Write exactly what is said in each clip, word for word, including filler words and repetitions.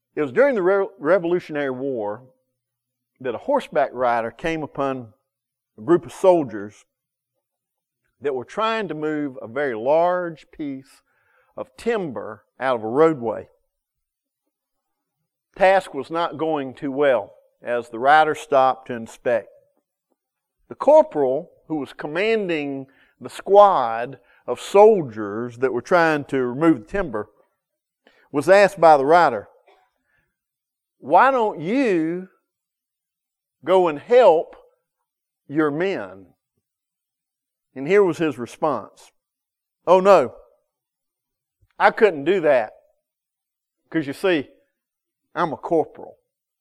It was during the Re- Revolutionary War that a horseback rider came upon a group of soldiers that were trying to move a very large piece of timber out of a roadway. Task was not going too well as the rider stopped to inspect. The corporal, who was commanding the squad of soldiers that were trying to remove the timber, was asked by the rider, "Why don't you go and help your men?" And here was his response. "Oh no, I couldn't do that. Because you see, I'm a corporal."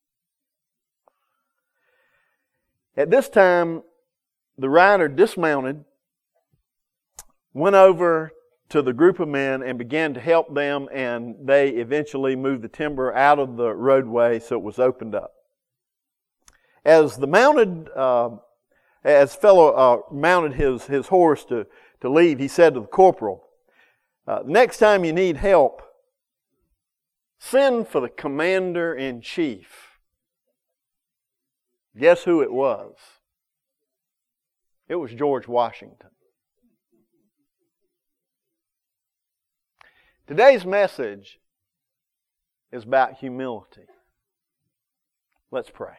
At this time, the rider dismounted, went over to the group of men and began to help them, and they eventually moved the timber out of the roadway so it was opened up. As the mounted, uh, as fellow uh, mounted his, his horse to, to leave, he said to the corporal, uh, "Next time you need help, send for the commander-in-chief." Guess who it was? It was George Washington. Today's message is about humility. Let's pray.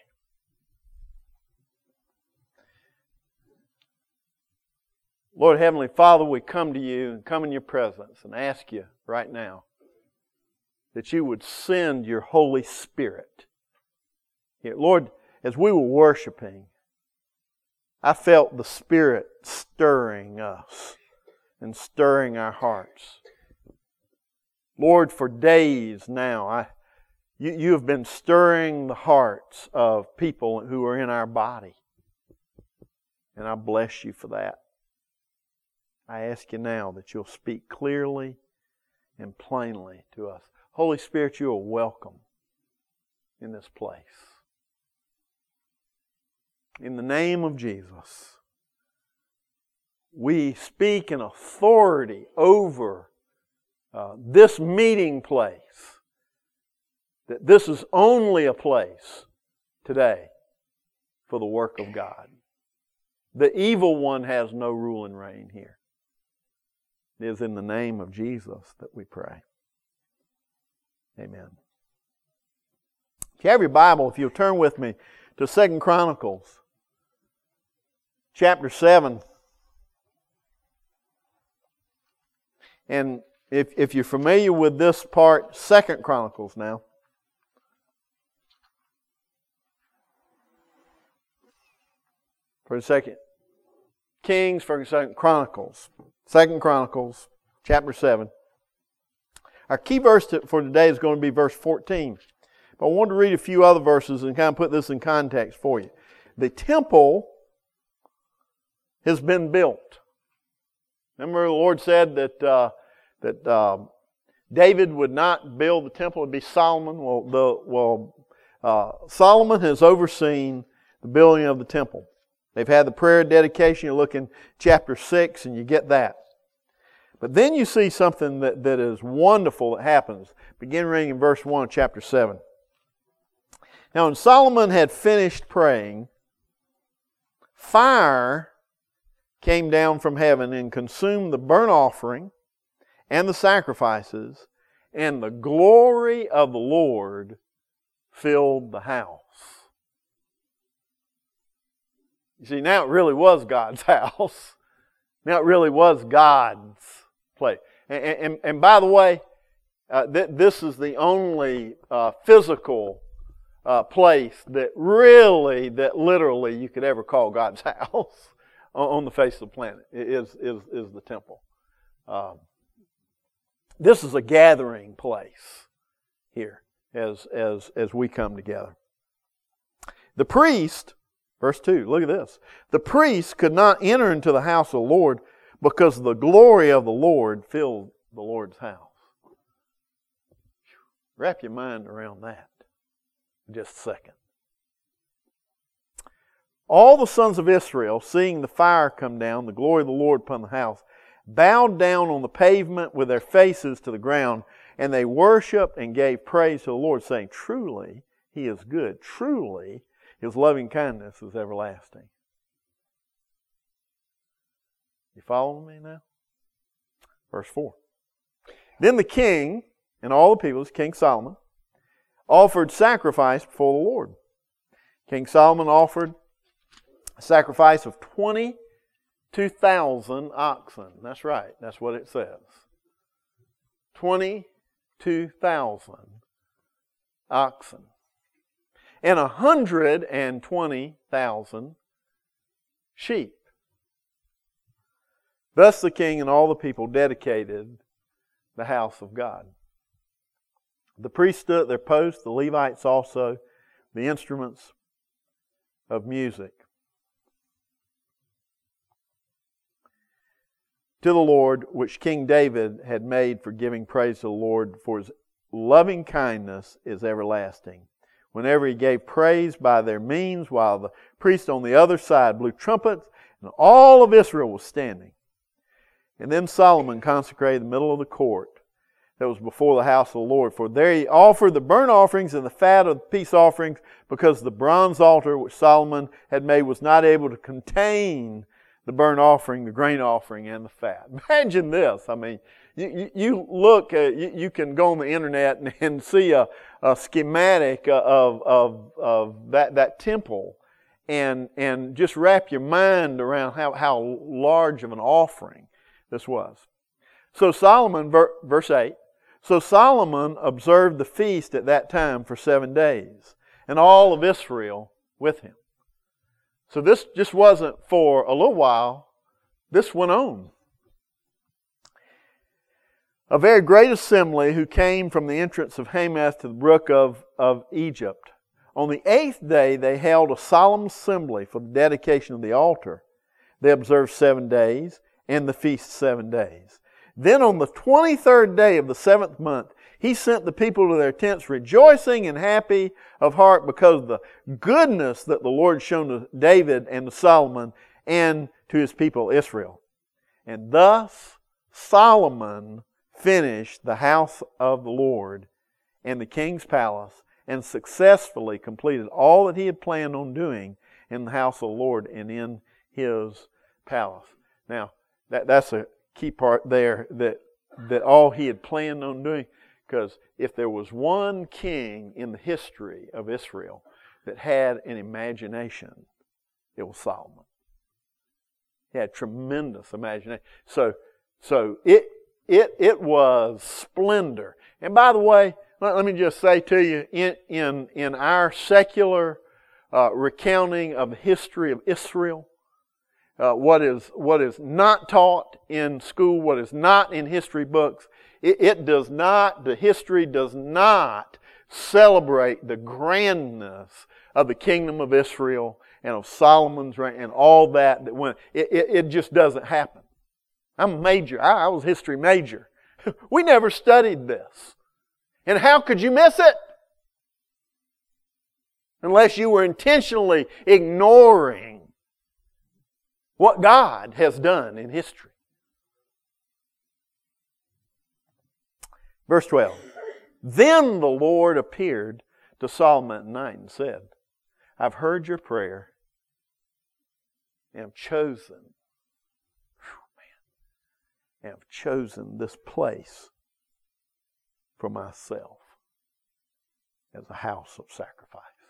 Lord Heavenly Father, we come to you and come in your presence and ask you right now that you would send your Holy Spirit. Yeah, Lord, as we were worshiping, I felt the Spirit stirring us and stirring our hearts. Lord, for days now, I, you, you have been stirring the hearts of people who are in our body. And I bless you for that. I ask you now that you'll speak clearly and plainly to us. Holy Spirit, you are welcome in this place. In the name of Jesus, we speak in authority over uh, this meeting place, that this is only a place today for the work of God. The evil one has no rule and reign here. It is in the name of Jesus that we pray. Amen. If you have your Bible, if you'll turn with me to Second Chronicles, chapter seven. And if, if you're familiar with this part, Second Chronicles now. For a second. Kings, for a second, Chronicles. Second Chronicles, chapter seven. Our key verse to, for today is going to be verse fourteen. But I wanted to read a few other verses and kind of put this in context for you. The temple has been built. Remember the Lord said that uh, that uh, David would not build the temple, it would be Solomon. Well, the, well uh, Solomon has overseen the building of the temple. They've had the prayer dedication. You look in chapter six and you get that. But then you see something that, that is wonderful that happens. Begin reading in verse one of chapter seven. Now when Solomon had finished praying, fire came down from heaven and consumed the burnt offering and the sacrifices, and the glory of the Lord filled the house. You see, now it really was God's house. Now it really was God's place. And, and, and by the way, uh, th- this is the only uh, physical uh, place that really, that literally you could ever call God's house on the face of the planet. It is, is, is the temple. Um, this is a gathering place here as, as, as we come together. The priest, verse two, look at this. The priest could not enter into the house of the Lord because the glory of the Lord filled the Lord's house. Wrap your mind around that for just a second. All the sons of Israel, seeing the fire come down, the glory of the Lord upon the house, bowed down on the pavement with their faces to the ground, And they worshiped and gave praise to the Lord, saying, truly, He is good. Truly, His loving kindness is everlasting. You following me now? Verse four. Then the king and all the people, King Solomon, offered sacrifice before the Lord. King Solomon offered a sacrifice of twenty-two thousand oxen. That's right. That's what it says. twenty-two thousand oxen. And one hundred twenty thousand sheep. Thus the king and all the people dedicated the house of God. The priests stood at their posts, the Levites also, the instruments of music. To the Lord, which King David had made for giving praise to the Lord, for His loving kindness is everlasting. Whenever He gave praise by their means, while the priests on the other side blew trumpets, and all of Israel was standing. And then Solomon consecrated the middle of the court that was before the house of the Lord. For there he offered the burnt offerings and the fat of the peace offerings, because the bronze altar which Solomon had made was not able to contain the burnt offering, the grain offering, and the fat. Imagine this. I mean, you, you, you look, uh, you, you can go on the internet and, and see a, a schematic of, of, of that, that temple and, and just wrap your mind around how, how large of an offering this was. So Solomon, verse eight, so Solomon observed the feast at that time for seven days, and all of Israel with him. So this just wasn't for a little while. This went on. A very great assembly who came from the entrance of Hamath to the brook of, of Egypt. On the eighth day they held a solemn assembly for the dedication of the altar. They observed seven days, and the feast seven days. Then on the twenty-third day of the seventh month, he sent the people to their tents rejoicing and happy of heart because of the goodness that the Lord shown to David and to Solomon and to his people Israel. And thus Solomon finished the house of the Lord and the king's palace and successfully completed all that he had planned on doing in the house of the Lord and in his palace. Now, That, that's a key part there, that, that all he had planned on doing. Because if there was one king in the history of Israel that had an imagination, it was Solomon. He had tremendous imagination. So, so it, it, it was splendor. And by the way, let, let me just say to you, in, in, in our secular uh, recounting of the history of Israel, Uh, what is what is not taught in school, what is not in history books, it, it does not, the history does not celebrate the grandness of the kingdom of Israel and of Solomon's reign and all that. that went, it, it, it just doesn't happen. I'm a major. I, I was a history major. We never studied this. And how could you miss it? Unless you were intentionally ignoring what God has done in history. Verse twelve. Then the Lord appeared to Solomon at night and said, I've heard your prayer and have chosen, whew, man, and have chosen this place for myself as a house of sacrifice.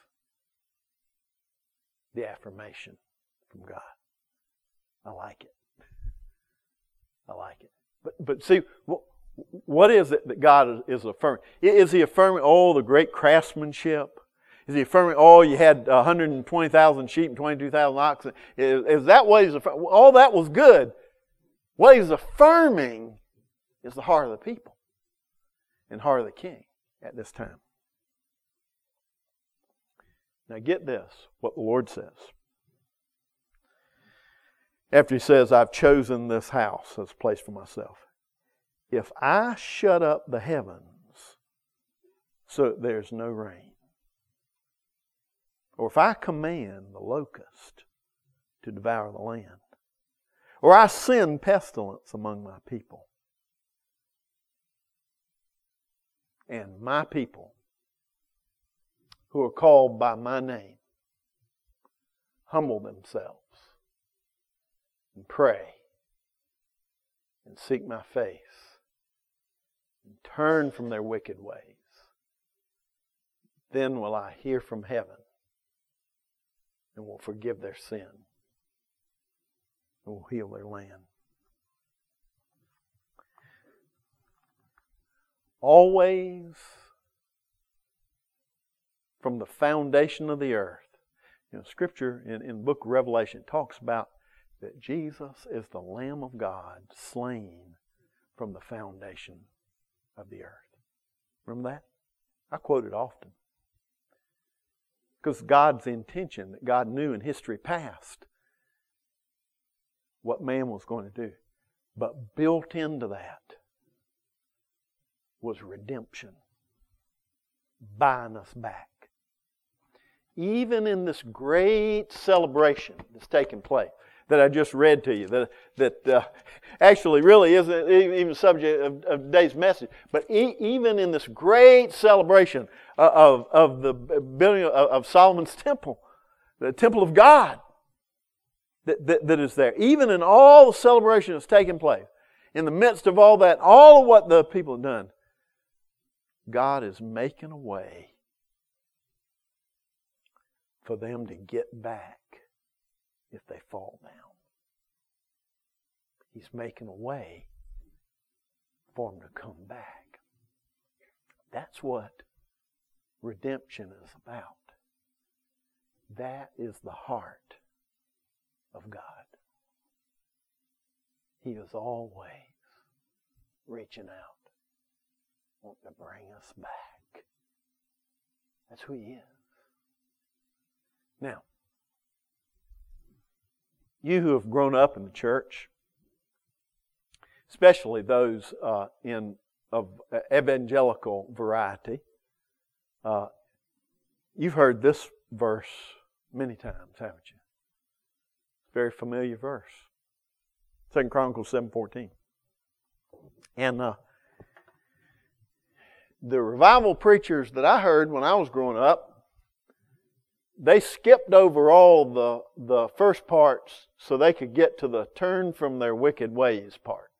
The affirmation from God. I like it. I like it. But but see, what, what is it that God is, is affirming? Is He affirming, oh, the great craftsmanship? Is He affirming, oh, you had one hundred twenty thousand sheep and twenty-two thousand oxen? Is, is that what He's affirming? All that was good. What He's affirming is the heart of the people and heart of the king at this time. Now get this, what the Lord says. After He says, I've chosen this house as a place for myself. If I shut up the heavens so that there's no rain, or if I command the locust to devour the land, or I send pestilence among my people, and my people who are called by my name humble themselves and pray and seek my face and turn from their wicked ways, then will I hear from heaven and will forgive their sin and will heal their land. Always from the foundation of the earth. You know, Scripture in, in the book of Revelation talks about that Jesus is the Lamb of God slain from the foundation of the earth. Remember that? I quote it often. Because God's intention, that God knew in history past what man was going to do. But built into that was redemption. Buying us back. Even in this great celebration that's taking place, that I just read to you, that that uh, actually really isn't even the subject of, of today's message, but e- even in this great celebration of, of the building of, of Solomon's temple, the temple of God that, that, that is there, even in all the celebration that's taking place, in the midst of all that, all of what the people have done, God is making a way for them to get back if they fall down. He's making a way for them to come back. That's what redemption is about. That is the heart of God. He is always reaching out, wanting to bring us back. That's who He is. Now, you who have grown up in the church, especially those uh, in of evangelical variety, uh, you've heard this verse many times, haven't you? Very familiar verse. Second Chronicles seven fourteen. And uh, the revival preachers that I heard when I was growing up, they skipped over all the, the first parts so they could get to the turn from their wicked ways part.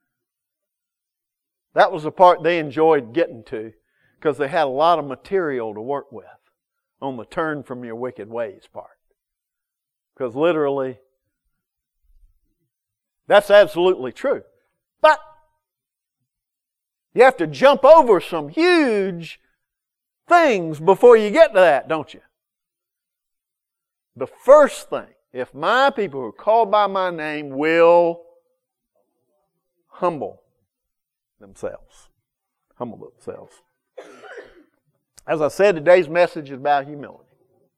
That was the part they enjoyed getting to because they had a lot of material to work with on the turn from your wicked ways part. Because literally, that's absolutely true. But you have to jump over some huge things before you get to that, don't you? The first thing, if my people who are called by my name will humble themselves. Humble themselves. As I said, today's message is about humility.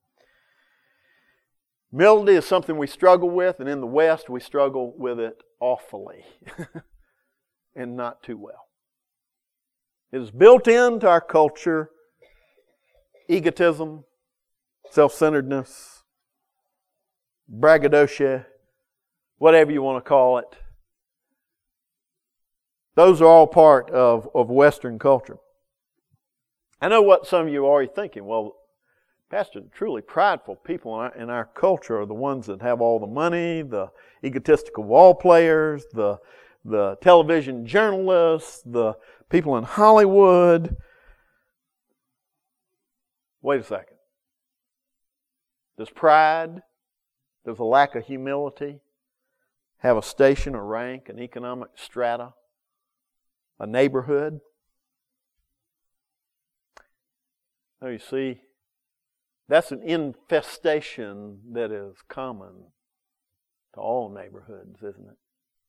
Humility is something we struggle with, and in the West we struggle with it awfully and not too well. It is built into our culture, egotism, self-centeredness, braggadocio, whatever you want to call it. Those are all part of, of Western culture. I know what some of you are already thinking. Well, Pastor, the truly prideful people in our, in our culture are the ones that have all the money, the egotistical ball players, the, the television journalists, the people in Hollywood. Wait a second. Does pride, does a lack of humility have a station, a rank, an economic strata, a neighborhood? Now you see, that's an infestation that is common to all neighborhoods, isn't it?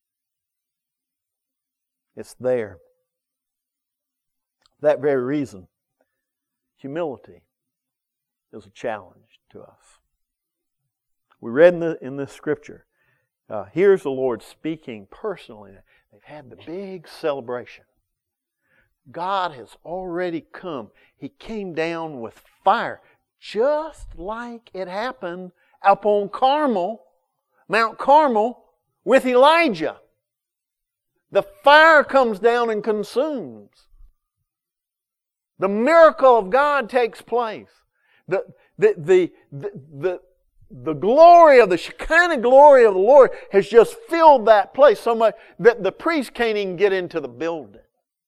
It's there. For that very reason, humility is a challenge to us. We read in, the, in this scripture, uh, here's the Lord speaking personally. They've had the big celebration. God has already come. He came down with fire, just like it happened up on Carmel, Mount Carmel, with Elijah. The fire comes down and consumes. The miracle of God takes place. The, the, the, the, the, the glory of the Shekinah glory of the Lord has just filled that place so much that the priest can't even get into the building.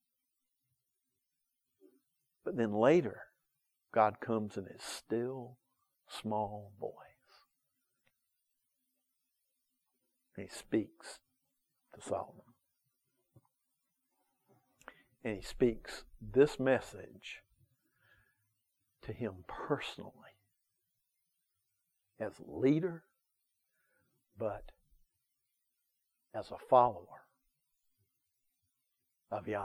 But then later, God comes in His still, small voice. And He speaks to Solomon. And He speaks this message to him personally as leader, but as a follower of Yahweh.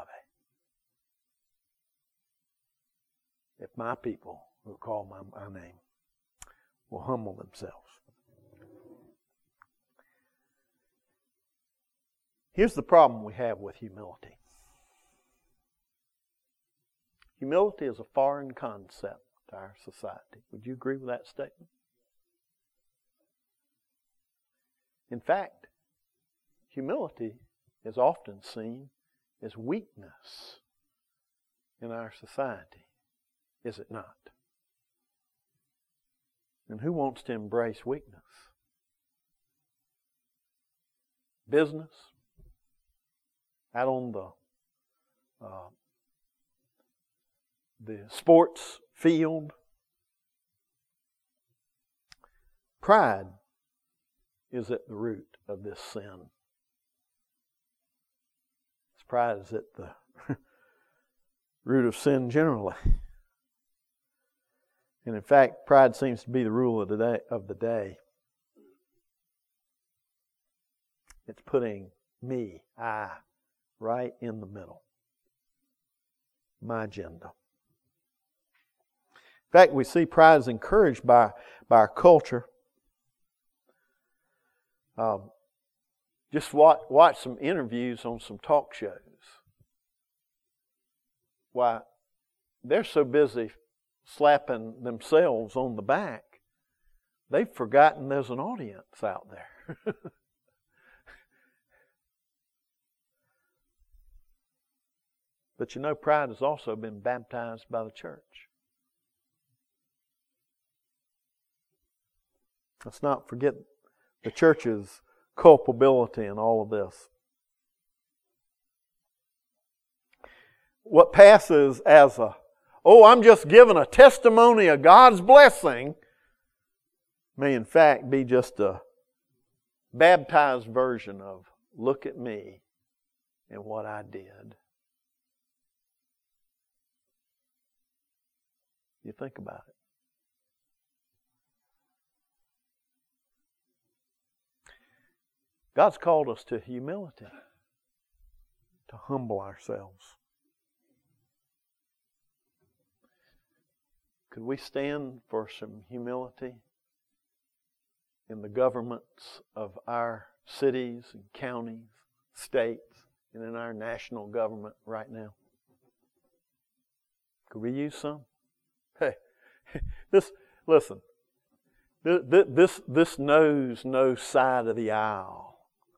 If my people who call my, my name will humble themselves. Here's the problem we have with humility. Humility is a foreign concept to our society. Would you agree with that statement? In fact, humility is often seen as weakness in our society, is it not? And who wants to embrace weakness? Business, out on the uh, the sports field. Pride is at the root of this sin. Pride is at the root of sin generally. And in fact, pride seems to be the rule of the day. Of the day. It's putting me, I, right in the middle. My agenda. In fact, we see pride is encouraged by, by our culture. Um, just watch, watch some interviews on some talk shows. Why, they're so busy slapping themselves on the back, they've forgotten there's an audience out there. But you know, pride has also been baptized by the church. Let's not forget the church's culpability in all of this. What passes as a, oh, I'm just giving a testimony of God's blessing, may in fact be just a baptized version of, look at me and what I did. You think about it. God's called us to humility, to humble ourselves. Could we stand for some humility in the governments of our cities and counties, states, and in our national government right now? Could we use some? Hey, this, listen, this, this, this knows no side of the aisle.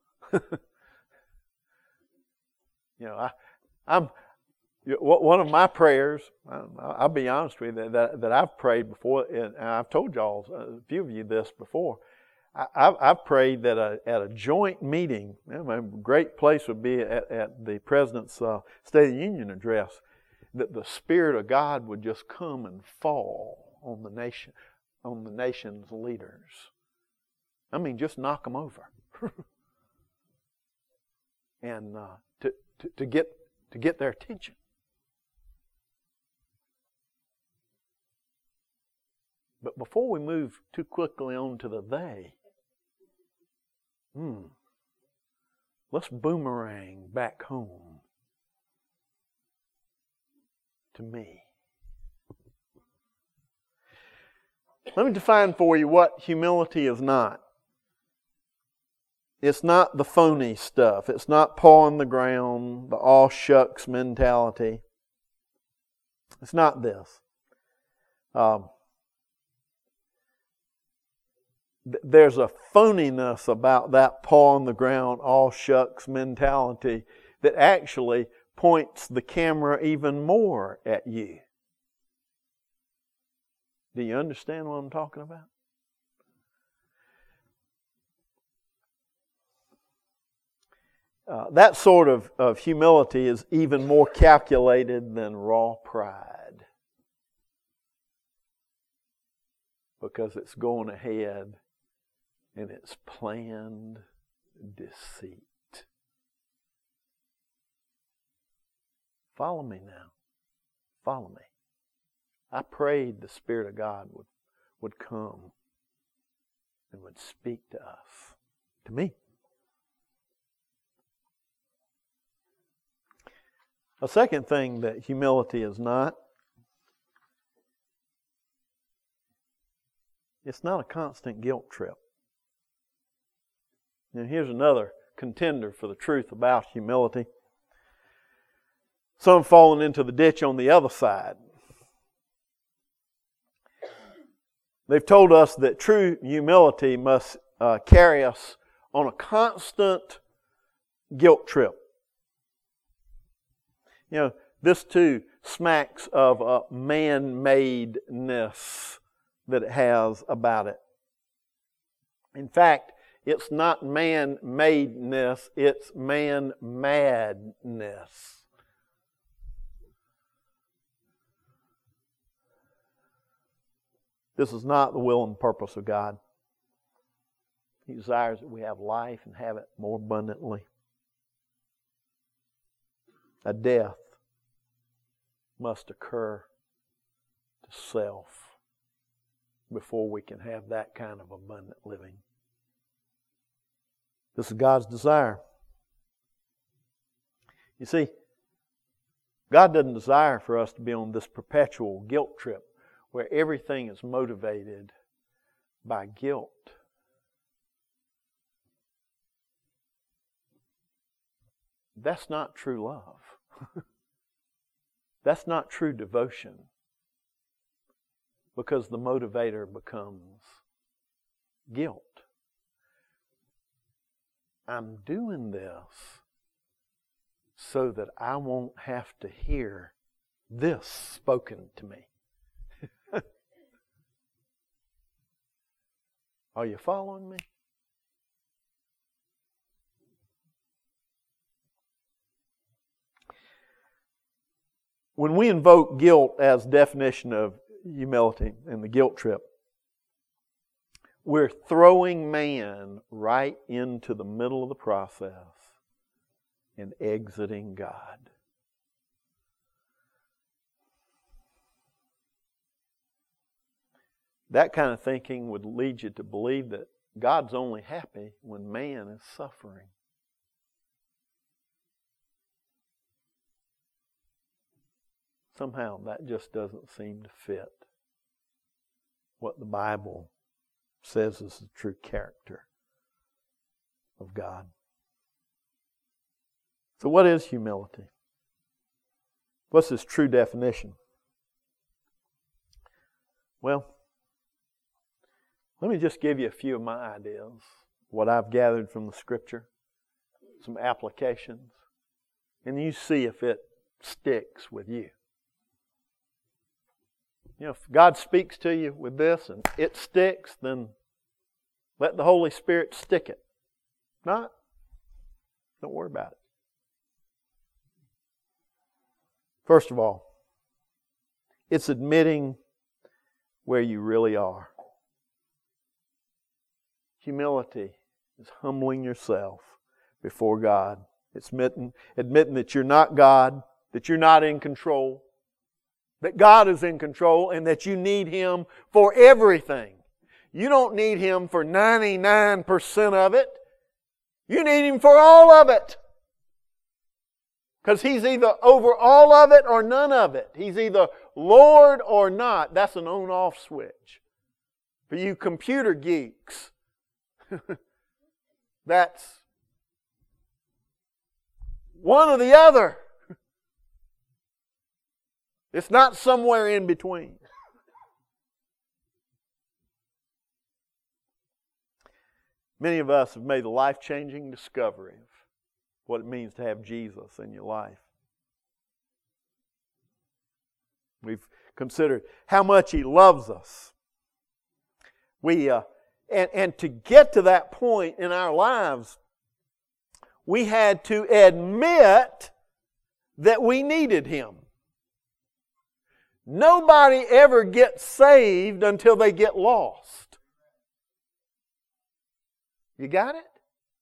You know, I, I'm one of my prayers. I'll be honest with you that that I've prayed before, and I've told y'all a few of you this before. I, I've, I've prayed that a, at a joint meeting, a great place would be at, at the President's uh, State of the Union address, that the Spirit of God would just come and fall on the nation, on the nation's leaders. I mean, just knock them over. And uh, to, to, to get to get their attention. But before we move too quickly on to the they, hmm, let's boomerang back home to me. Let me define for you what humility is not. It's not the phony stuff. It's not paw on the ground, the all shucks mentality. It's not this. Um, th- there's a phoniness about that paw on the ground, all shucks mentality that actually points the camera even more at you Do you understand what I'm talking about? Uh, that sort of, of humility is even more calculated than raw pride, because it's going ahead and it's planned deceit. Follow me now. Follow me. I prayed the Spirit of God would, would come and would speak to us, to me. A second thing that humility is not, it's not a constant guilt trip. Now here's another contender for the truth about humility. Some falling into the ditch on the other side. They've told us that true humility must uh, carry us on a constant guilt trip. You know, this too smacks of a man-madeness that it has about it. In fact, it's not man-madeness, it's man-madness. This is not the will and purpose of God. He desires that we have life and have it more abundantly. A death must occur to self before we can have that kind of abundant living. This is God's desire. You see, God doesn't desire for us to be on this perpetual guilt trip where everything is motivated by guilt. That's not true love. That's not true devotion, because the motivator becomes guilt. I'm doing this so that I won't have to hear this spoken to me. Are you following me? When we invoke guilt as definition of humility and the guilt trip, we're throwing man right into the middle of the process and exiting God. That kind of thinking would lead you to believe that God's only happy when man is suffering. Somehow that just doesn't seem to fit what the Bible says is the true character of God. So what is humility? What's its true definition? Well, let me just give you a few of my ideas, what I've gathered from the Scripture, some applications, and you see if it sticks with you. You know, if God speaks to you with this and it sticks, then let the Holy Spirit stick it. If not, don't worry about it. First of all, it's admitting where you really are. Humility is humbling yourself before God. It's admitting, admitting that you're not God, that you're not in control, that God is in control, and that you need Him for everything. You don't need Him for ninety-nine percent of it. You need Him for all of it. Because He's either over all of it or none of it. He's either Lord or not. That's an on-off switch. For you computer geeks, that's one or the other. It's not somewhere in between. Many of us have made a life-changing discovery of what it means to have Jesus in your life. We've considered how much He loves us. We uh, and, and to get to that point in our lives, we had to admit that we needed Him. Nobody ever gets saved until they get lost. You got it?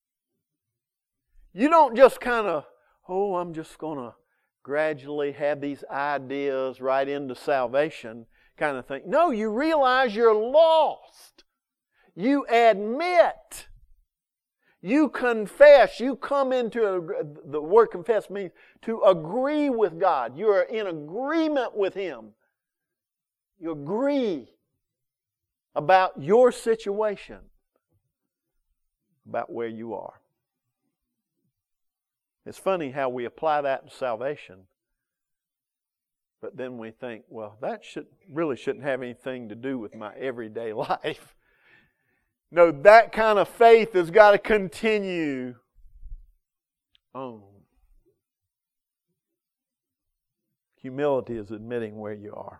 You don't just kind of, oh, I'm just going to gradually have these ideas right into salvation kind of thing. No, you realize you're lost. You admit. You confess. You come into, a, the word confess means to agree with God. You are in agreement with Him. You agree about your situation, about where you are. It's funny how we apply that to salvation, but then we think, well, that should really shouldn't have anything to do with my everyday life. No, that kind of faith has got to continue on. Humility is admitting where you are.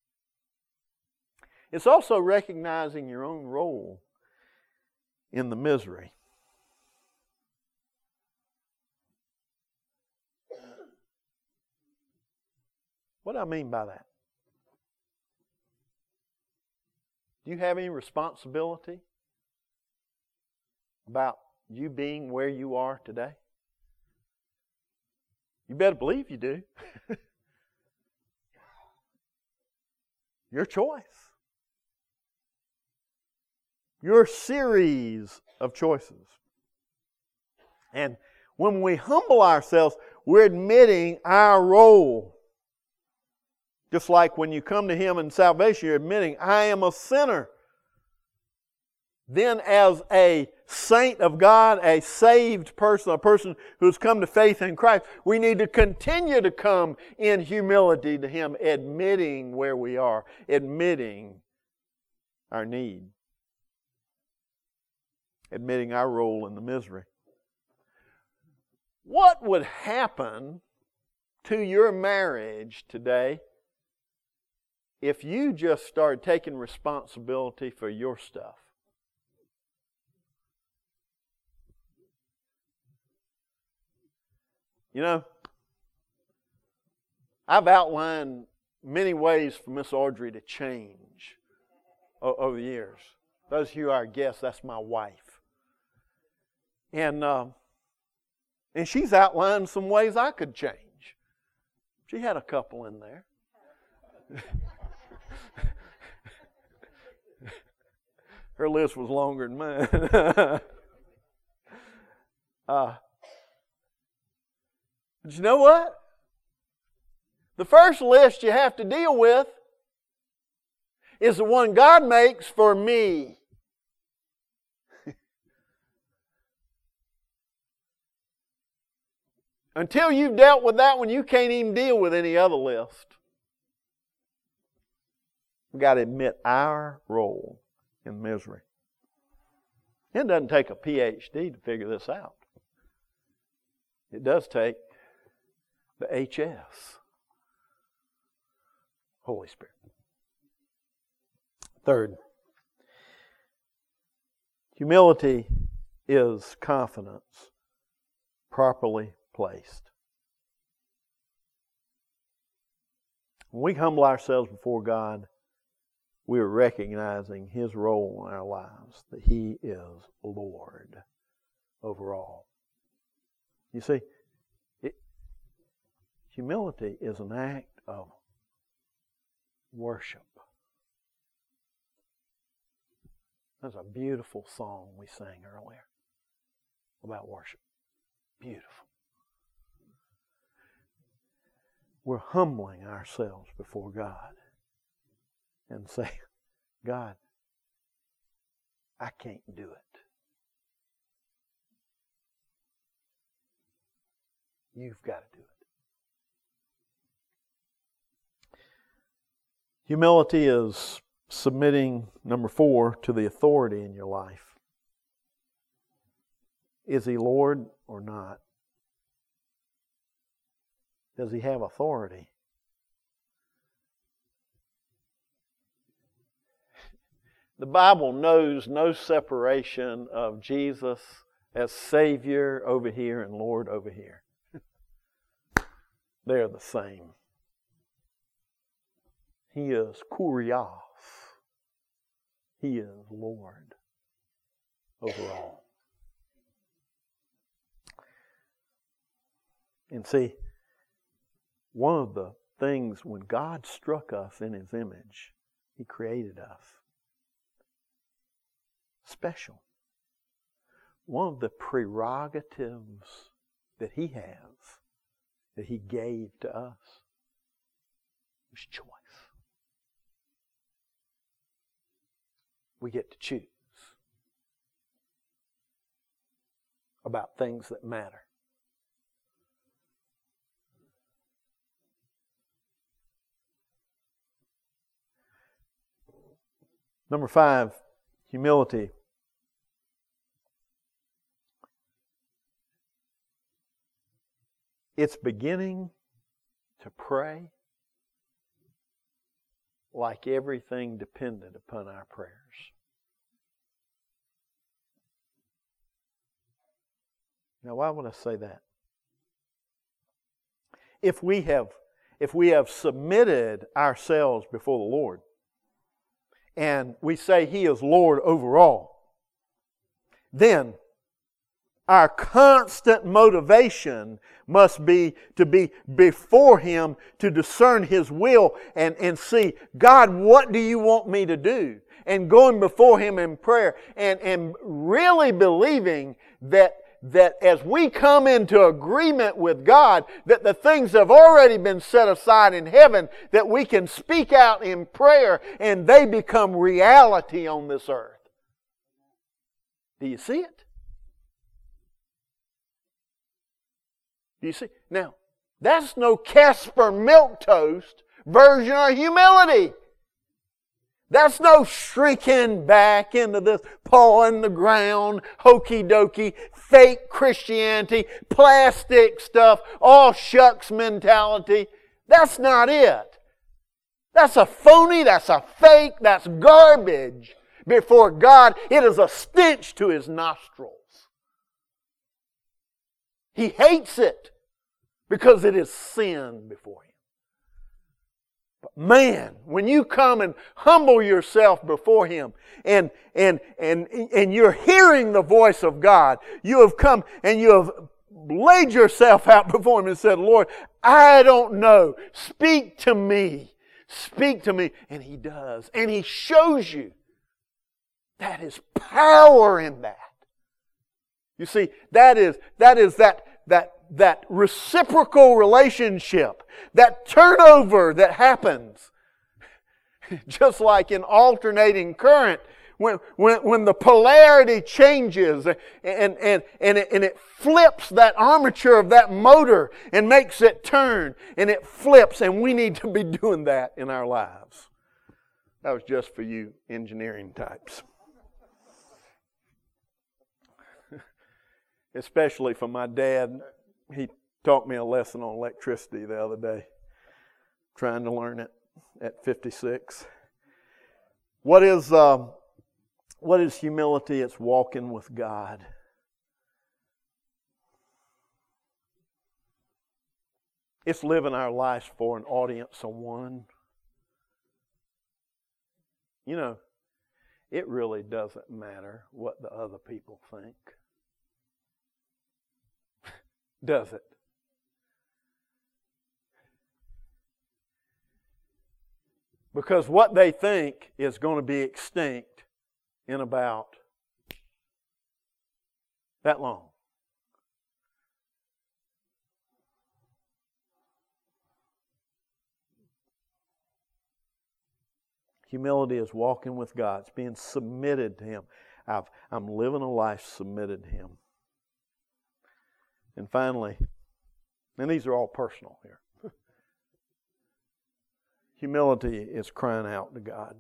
It's also recognizing your own role in the misery. What do I mean by that? Do you have any responsibility about you being where you are today? You better believe you do. Your choice. Your series of choices. And when we humble ourselves, we're admitting our role. Just like when you come to Him in salvation, you're admitting, I am a sinner. Then as a saint of God, a saved person, a person who's come to faith in Christ, we need to continue to come in humility to Him, admitting where we are, admitting our need, admitting our role in the misery. What would happen to your marriage today if you just started taking responsibility for your stuff? You know, I've outlined many ways for Miss Audrey to change over the years. Those of you who are guests, that's my wife. And, uh, and she's outlined some ways I could change. She had a couple in there. Her list was longer than mine. uh, but you know what? The first list you have to deal with is the one God makes for me. Until you've dealt with that one, you can't even deal with any other list. We've got to admit our role in misery. It doesn't take a P H D to figure this out. It does take the H S, Holy Spirit. Third, humility is confidence properly placed. When we humble ourselves before God, we are recognizing His role in our lives, that He is Lord over all. You see, it, humility is an act of worship. That's a beautiful song we sang earlier about worship. Beautiful. We're humbling ourselves before God and say, God, I can't do it. You've got to do it. Humility is submitting, number four, to the authority in your life. Is He Lord or not? Does He have authority? The Bible knows no separation of Jesus as Savior over here and Lord over here. They're the same. He is Kurios. He is Lord over all. And see, one of the things when God struck us in His image, He created us special. One of the prerogatives that He has, that He gave to us, was choice. We get to choose about things that matter. Number five, humility. It's beginning to pray like everything depended upon our prayers. Now, why would I say that? If we have, if we have submitted ourselves before the Lord, and we say He is Lord over all, then our constant motivation must be to be before Him to discern His will and, and see, God, what do you want me to do? And going before Him in prayer and, and really believing that that as we come into agreement with God, that the things have already been set aside in heaven, that we can speak out in prayer and they become reality on this earth. Do you see it? Do you see? Now, that's no Casper milquetoast version of humility. That's no shrinking back into this paw in the ground, hokey dokey, fake Christianity, plastic stuff, all shucks mentality. That's not it. That's a phony, that's a fake, that's garbage before God. It is a stench to His nostrils. He hates it because it is sin before Him. But man, when you come and humble yourself before Him and, and, and, and you're hearing the voice of God, you have come and you have laid yourself out before Him and said, Lord, I don't know. Speak to me. Speak to me. And He does. And He shows you. That is power in that. You see, that is that is that that that reciprocal relationship, that turnover that happens. Just like in alternating current, when, when, when the polarity changes and, and, and, it, and it flips that armature of that motor and makes it turn and it flips, and we need to be doing that in our lives. That was just for you engineering types. Especially for my dad. He taught me a lesson on electricity the other day, trying to learn it at fifty-six. What is um, what is humility? It's walking with God. It's living our lives for an audience of one. You know, it really doesn't matter what the other people think. Does it? Because what they think is going to be extinct in about that long. Humility is walking with God. It's being submitted to Him. I've, I'm living a life submitted to Him. And finally, and these are all personal here, humility is crying out to God.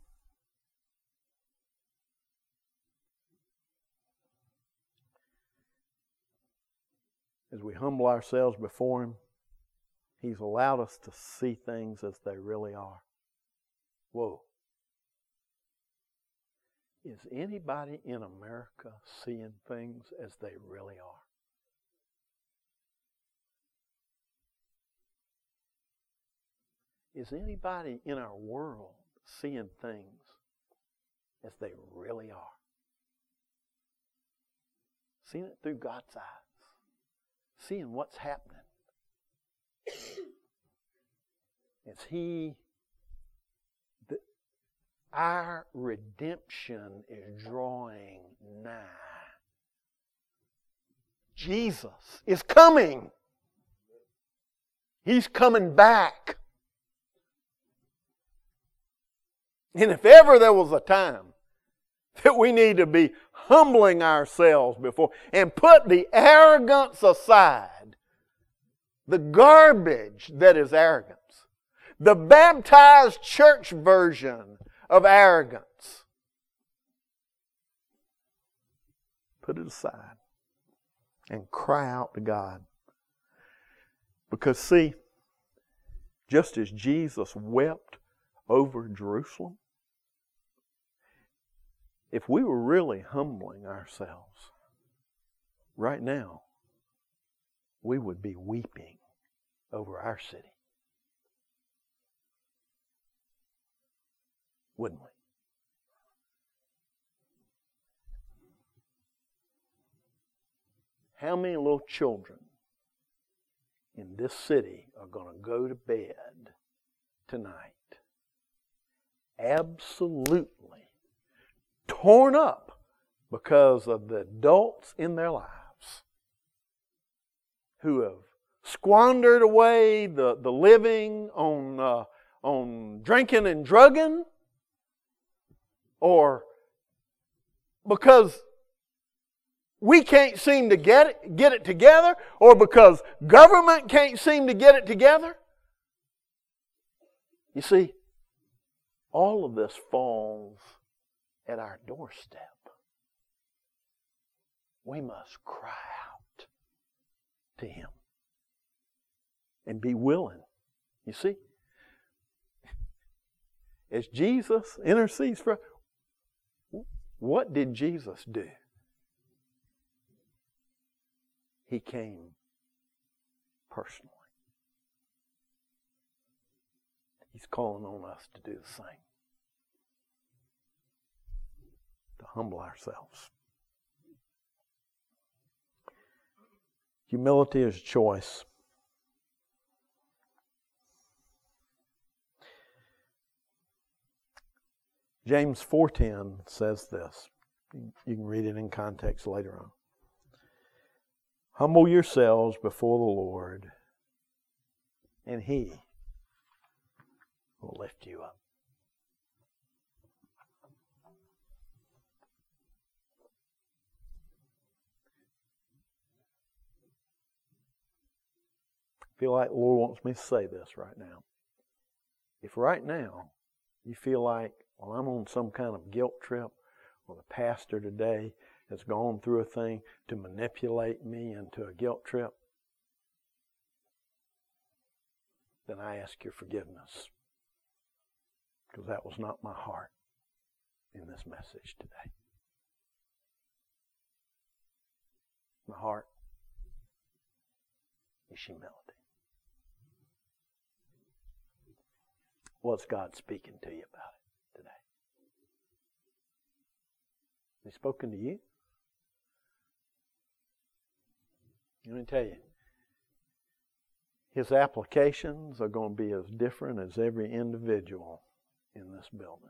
As we humble ourselves before Him, He's allowed us to see things as they really are. Whoa. Is anybody in America seeing things as they really are? Is anybody in our world seeing things as they really are? Seeing it through God's eyes. Seeing what's happening. As He, the, our redemption is drawing nigh. Jesus is coming. He's coming back. And if ever there was a time that we need to be humbling ourselves before and put the arrogance aside, the garbage that is arrogance, the baptized church version of arrogance, put it aside and cry out to God. Because see, just as Jesus wept over Jerusalem, if we were really humbling ourselves right now, we would be weeping over our city. Wouldn't we? How many little children in this city are going to go to bed tonight absolutely torn up because of the adults in their lives who have squandered away the, the living on, uh, on drinking and drugging, or because we can't seem to get it, get it together, or because government can't seem to get it together. You see, all of this falls at our doorstep. We must cry out to Him and be willing. You see, as Jesus intercedes for us, what did Jesus do? He came personally. He's calling on us to do the same. To humble ourselves. Humility is a choice. James four ten says this. You can read it in context later on. Humble yourselves before the Lord, and He will lift you up. I feel like the Lord wants me to say this right now. If right now you feel like, well, I'm on some kind of guilt trip, or the pastor today has gone through a thing to manipulate me into a guilt trip, then I ask your forgiveness. Because that was not my heart in this message today. My heart is humility. What's God speaking to you about it today? Has He spoken to you? Let me tell you, His applications are going to be as different as every individual in this building.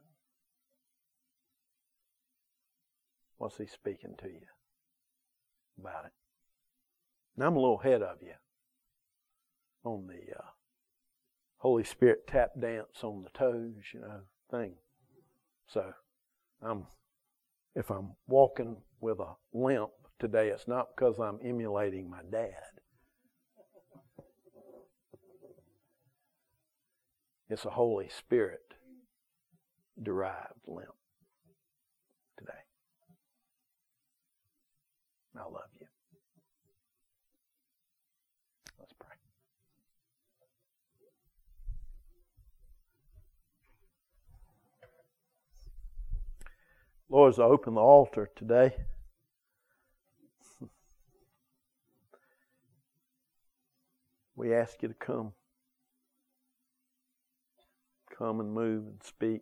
What's He speaking to you about it? Now I'm a little ahead of you on the uh, Holy Spirit tap dance on the toes, you know, thing. So, I'm if I'm walking with a limp today, it's not because I'm emulating my dad. It's a Holy Spirit derived limp today. I love you. Let's pray. Lord, as I open the altar today, we ask you to come. Come and move and speak.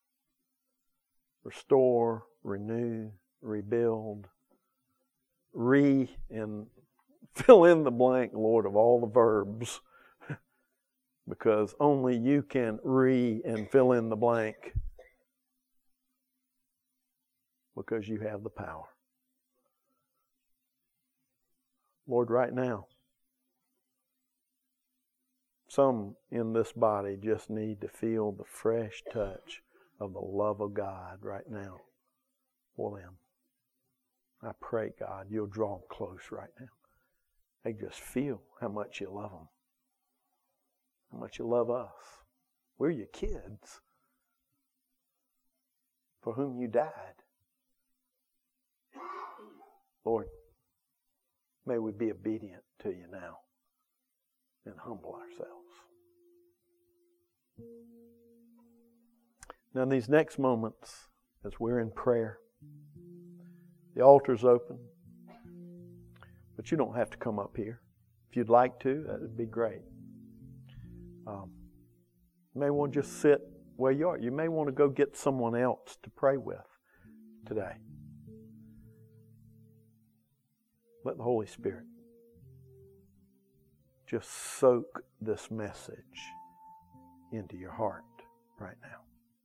Restore, renew, rebuild, re and fill in the blank, Lord, of all the verbs. Because only you can re and fill in the blank. Because you have the power. Lord, right now, some in this body just need to feel the fresh touch of the love of God right now for them. I pray, God, you'll draw them close right now. They just feel how much you love them. How much you love us. We're your kids for whom you died. Lord, may we be obedient to you now and humble ourselves. Now in these next moments, as we're in prayer, the altar's open, but you don't have to come up here. If you'd like to, that would be great. Um, you may want to just sit where you are. You may want to go get someone else to pray with today. Let the Holy Spirit just soak this message into your heart right now.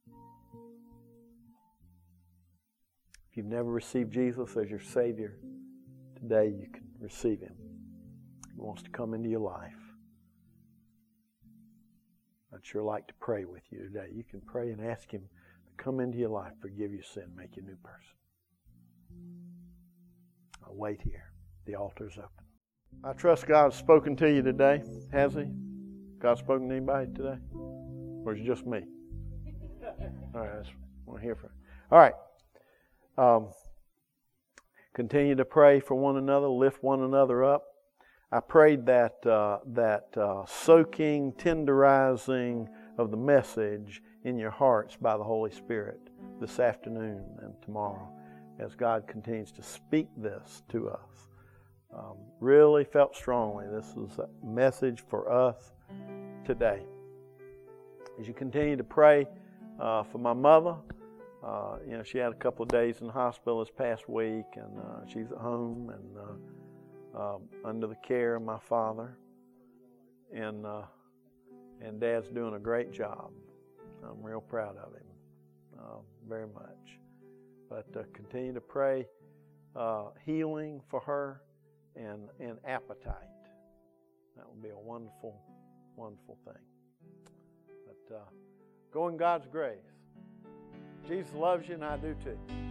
If you've never received Jesus as your Savior, today you can receive Him. He wants to come into your life. I'd sure like to pray with you today. You can pray and ask Him to come into your life, forgive your sin, make you a new person. I'll wait here. The altar's open. I trust God's spoken to you today. Has He? God spoken to anybody today? Or is it just me? All right, I just want to hear from you. All right. Um, continue to pray for one another, lift one another up. I prayed that uh, that uh, soaking, tenderizing of the message in your hearts by the Holy Spirit this afternoon and tomorrow as God continues to speak this to us. Um, really felt strongly this is a message for us today. As you continue to pray uh, for my mother, uh, you know, she had a couple of days in the hospital this past week, and uh, she's at home and uh, uh, under the care of my father, and uh, and Dad's doing a great job. I'm real proud of him, uh, very much. But uh, continue to pray uh, healing for her. And, and appetite. That would be a wonderful, wonderful thing. But uh, go in God's grace. Jesus loves you, and I do too.